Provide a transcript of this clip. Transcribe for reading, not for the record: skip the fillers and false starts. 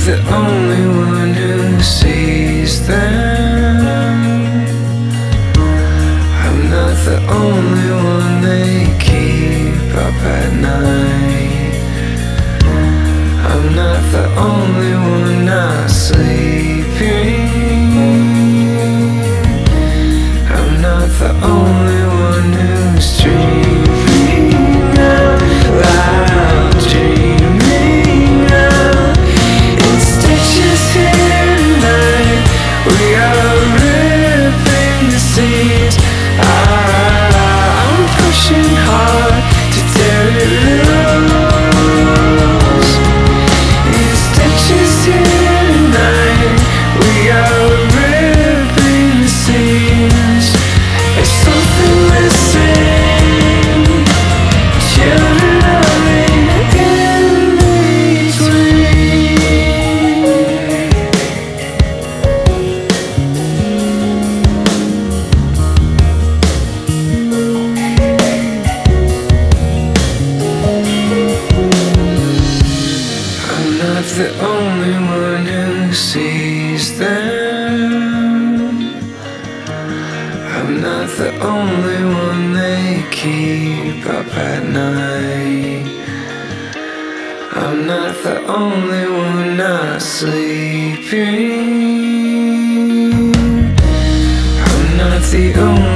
the only one who sees them. I'm not the only one they keep up at night. I'm not the only one not sleeping. I'm not the only one who's dreaming out loud, dreaming out in stitches here tonight. We are ripping the seams. I'm pushing hard to tear it loose. In stitches here tonight, we are ripping the seams. There's something missing. Children of in I'm not the only one who sees them. I'm not the only one they keep up at night. I'm not the only one not sleeping. I'm not the only